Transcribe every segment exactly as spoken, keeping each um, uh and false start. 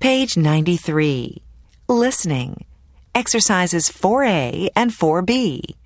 Page ninety-three. Listening. Exercises four A and four B.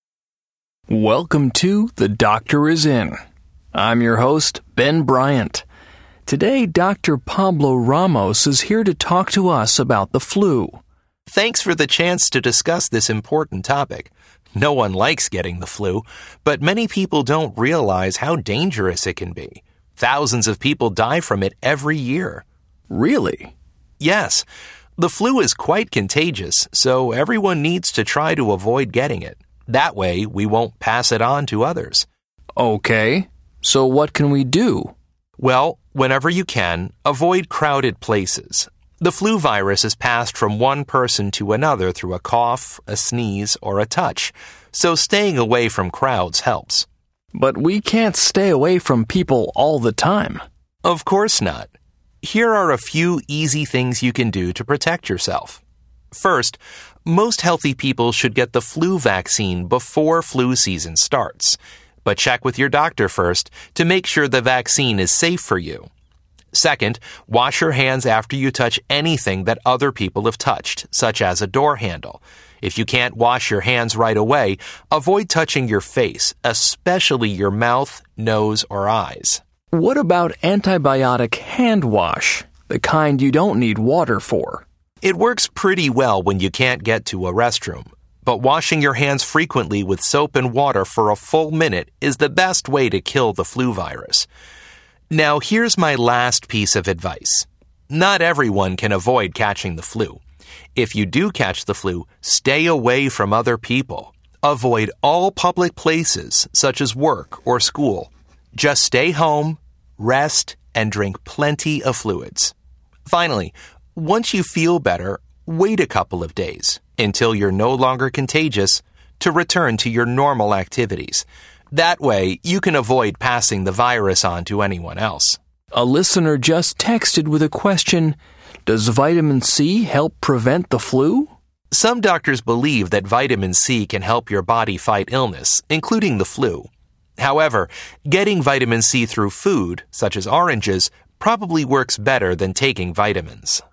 Welcome to The Doctor Is In. I'm your host, Ben Bryant. Today, Doctor Pablo Ramos is here to talk to us about the flu. Thanks for the chance to discuss this important topic. No one likes getting the flu, but many people don't realize how dangerous it can be. Thousands of people die from it every year. Really? Yes. The flu is quite contagious, so everyone needs to try to avoid getting it. That way, we won't pass it on to others. Okay. So what can we do? Well, whenever you can, avoid crowded places. The flu virus is passed from one person to another through a cough, a sneeze, or a touch, so staying away from crowds helps. But we can't stay away from people all the time. Of course not. Here are a few easy things you can do to protect yourself. First, most healthy people should get the flu vaccine before flu season starts, but check with your doctor first to make sure the vaccine is safe for you. Second, wash your hands after you touch anything that other people have touched, such as a door handle. If you can't wash your hands right away, avoid touching your face, especially your mouth, nose, or eyes. What about antibiotic hand wash, the kind you don't need water for? It works pretty well when you can't get to a restroom, but washing your hands frequently with soap and water for a full minute is the best way to kill the flu virus. Now, here's my last piece of advice. Not everyone can avoid catching the flu. If you do catch the flu, stay away from other people. Avoid all public places, such as work or school. Just stay home, rest, and drink plenty of fluids. Finally, once you feel better, wait a couple of days until you're no longer contagious to return to your normal activities. That way, you can avoid passing the virus on to anyone else. A listener just texted with a question, does vitamin C help prevent the flu? Some doctors believe that vitamin C can help your body fight illness, including the flu. However, getting vitamin C through food, such as oranges, probably works better than taking vitamins.